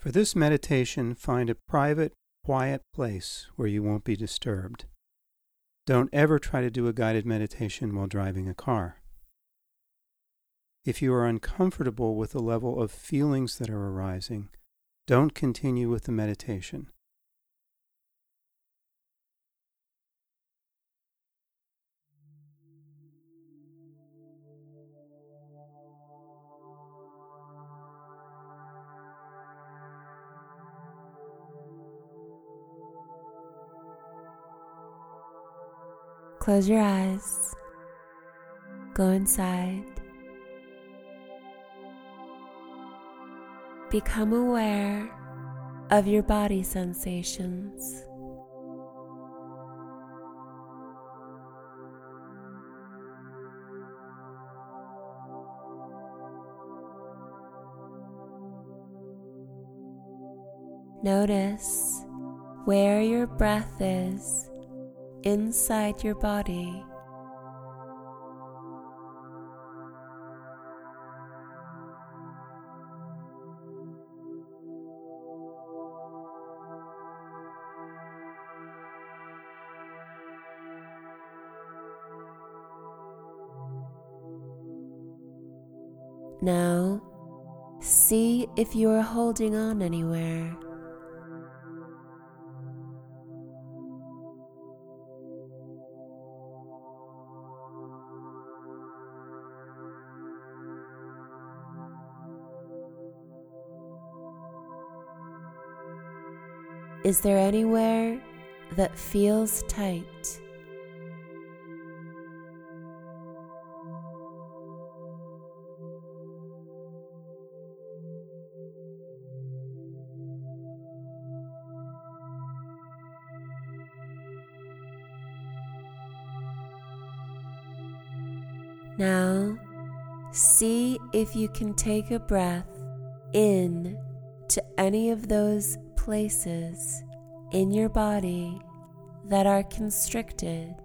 For this meditation, find a private, quiet place where you won't be disturbed. Don't ever try to do a guided meditation while driving a car. If you are uncomfortable with the level of feelings that are arising, don't continue with the meditation. Close your eyes. Go inside. Become aware of your body sensations. Notice where your breath is inside your body. Now, see if you are holding on anywhere. Is there anywhere that feels tight? Now, see if you can take a breath in to any of those places in your body that are constricted.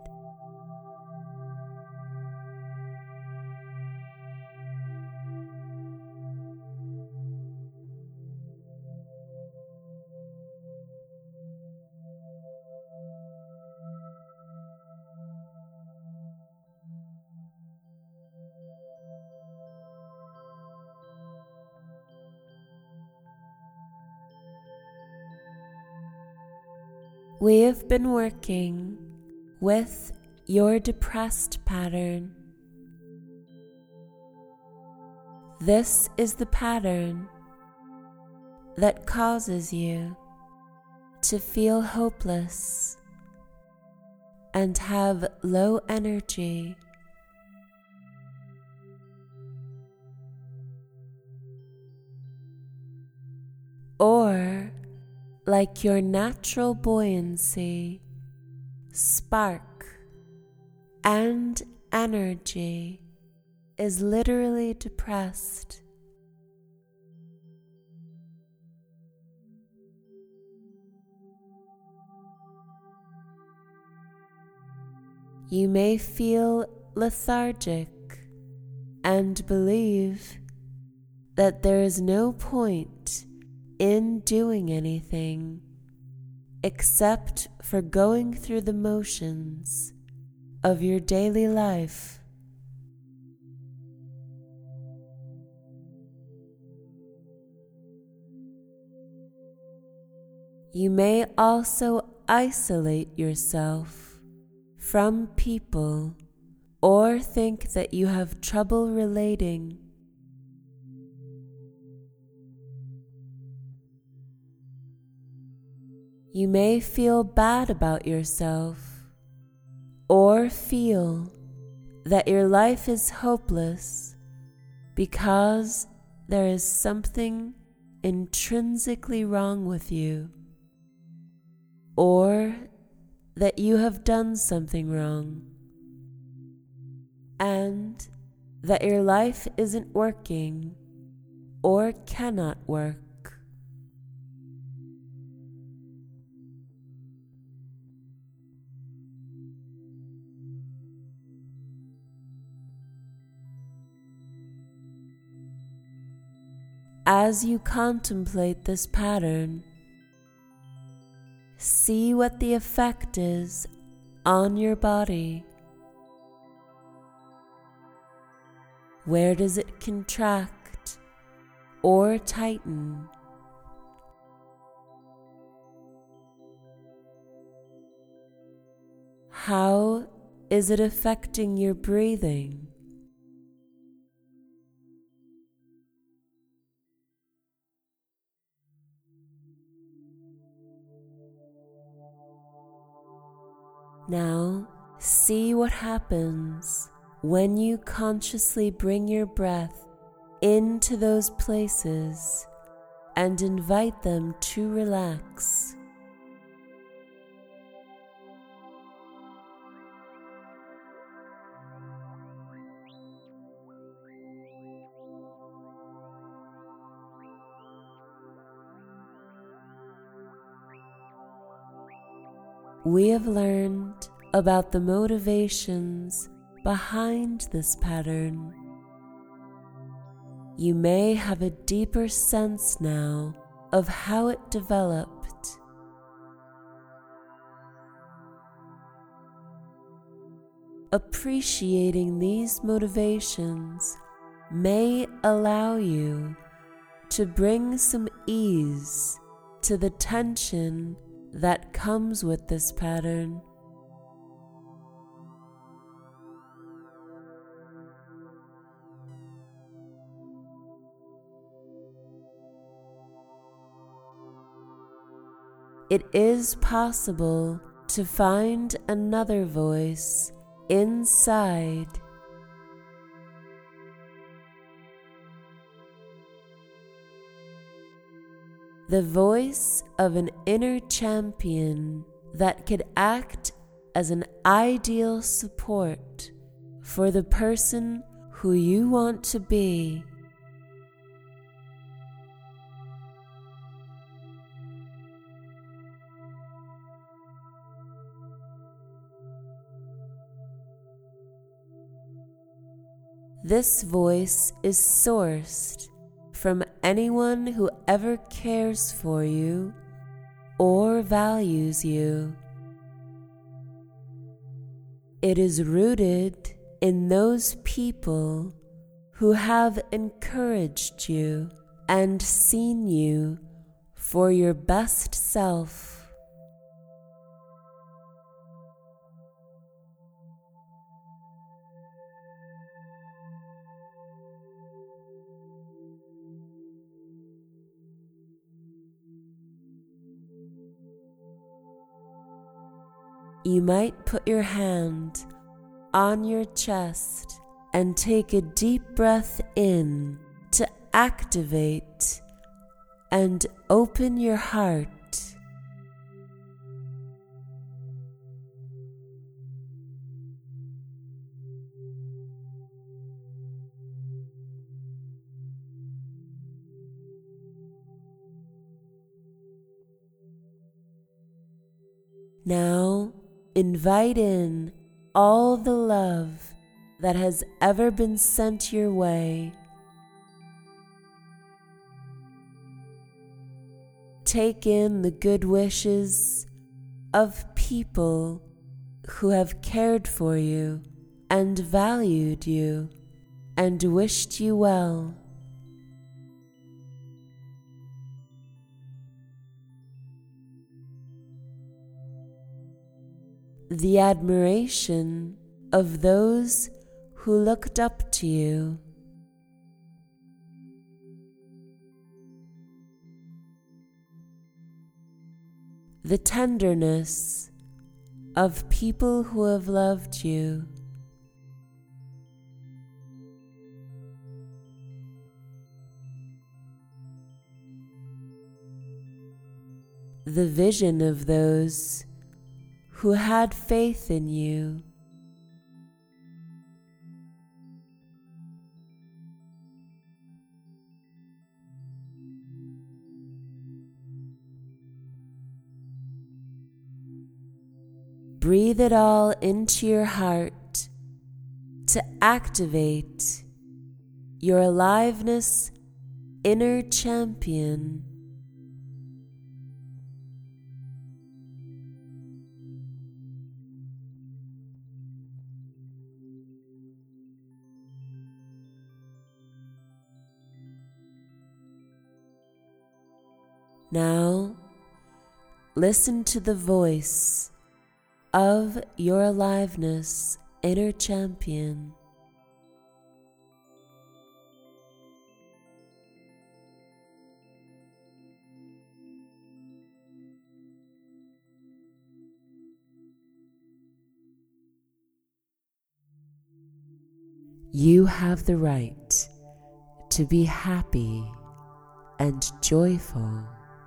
We have been working with your depressed pattern. This is the pattern that causes you to feel hopeless and have low energy. Or like your natural buoyancy, spark, and energy is literally depressed. You may feel lethargic and believe that there is no point in doing anything except for going through the motions of your daily life. You may also isolate yourself from people or think that you have trouble relating. You may feel bad about yourself or feel that your life is hopeless because there is something intrinsically wrong with you, or that you have done something wrong, and that your life isn't working or cannot work. as you contemplate this pattern, see what the effect is on your body. Where does it contract or tighten? How is it affecting your breathing? Now, see what happens when you consciously bring your breath into those places and invite them to relax. We have learned about the motivations behind this pattern. You may have a deeper sense now of how it developed. Appreciating these motivations may allow you to bring some ease to the tension that comes with this pattern. It is possible to find another voice inside. The voice of an inner champion that could act as an ideal support for the person who you want to be. This voice is sourced from anyone who ever cares for you or values you. It is rooted in those people who have encouraged you and seen you for your best self. You might put your hand on your chest and take a deep breath in to activate and open your heart. Now, invite in all the love that has ever been sent your way. Take in the good wishes of people who have cared for you and valued you and wished you well. The admiration of those who looked up to you. The tenderness of people who have loved you. The vision of those who had faith in you. Breathe it all into your heart to activate your aliveness inner champion. Now, listen to the voice of your aliveness, inner champion. You have the right to be happy and joyful.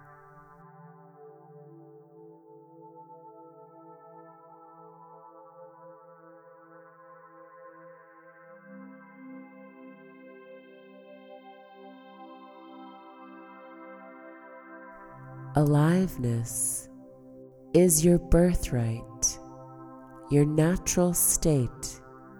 Aliveness is your birthright, your natural state.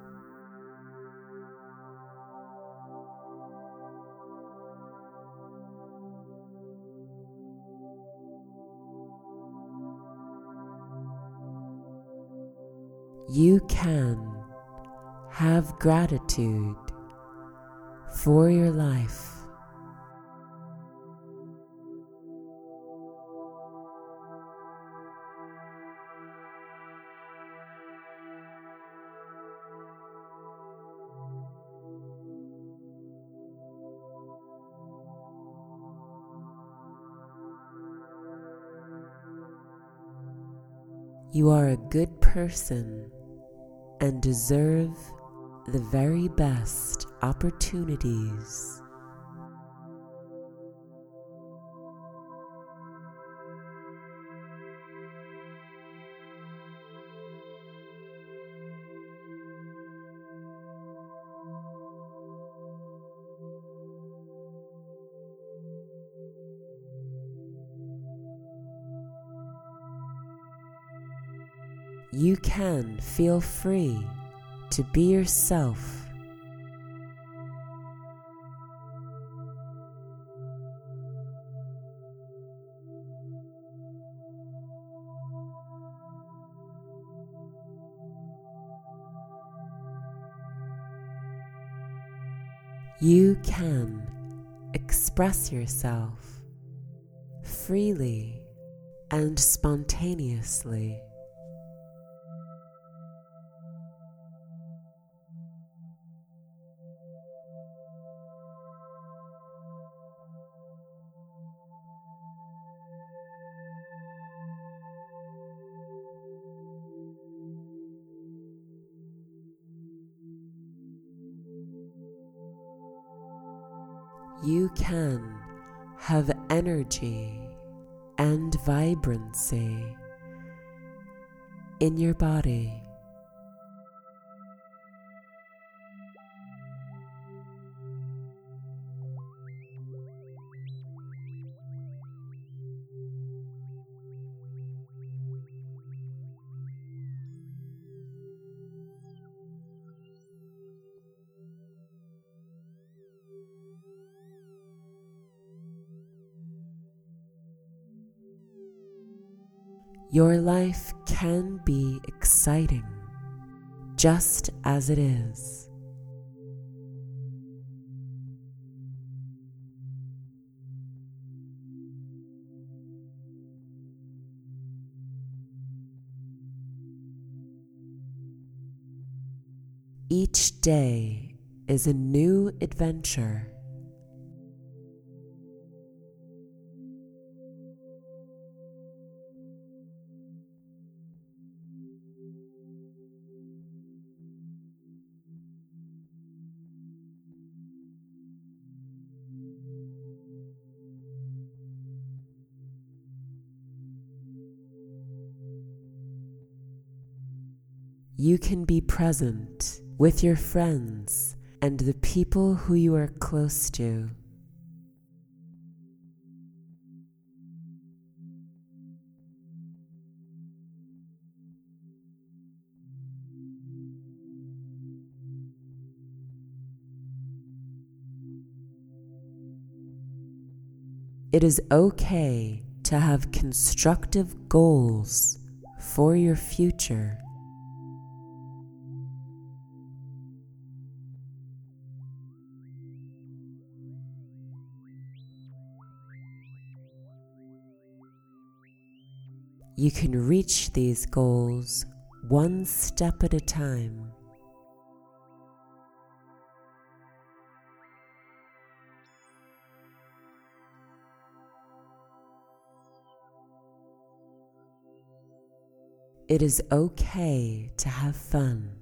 You can have gratitude for your life. You are a good person and deserve the very best opportunities. You can feel free to be yourself. You can express yourself freely and spontaneously. You can have energy and vibrancy in your body. Your life can be exciting, just as it is. Each day is a new adventure. You can be present with your friends and the people who you are close to. It is okay to have constructive goals for your future. You can reach these goals one step at a time. It is okay to have fun.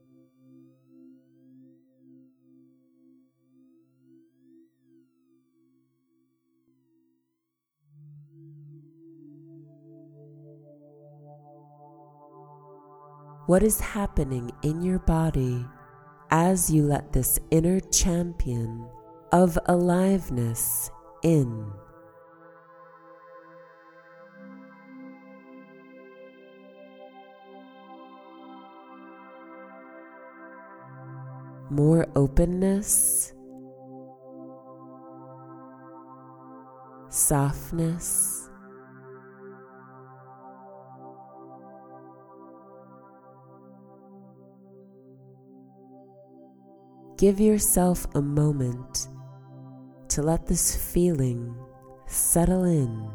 What is happening in your body as you let this inner champion of aliveness in? More openness, softness, give yourself a moment to let this feeling settle in.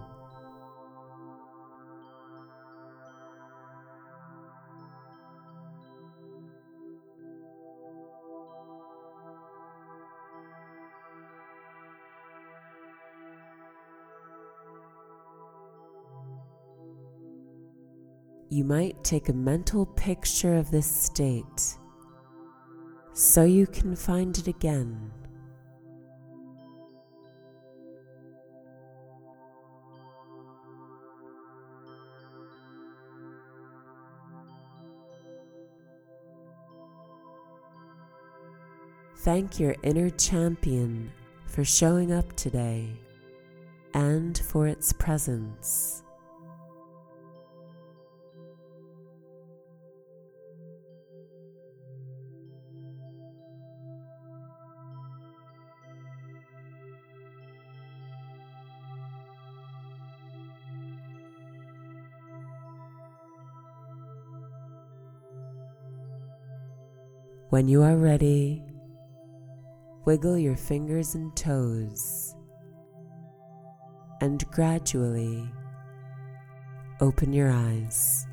You might take a mental picture of this state so you can find it again. Thank your inner champion for showing up today and for its presence. When you are ready, wiggle your fingers and toes, and gradually open your eyes.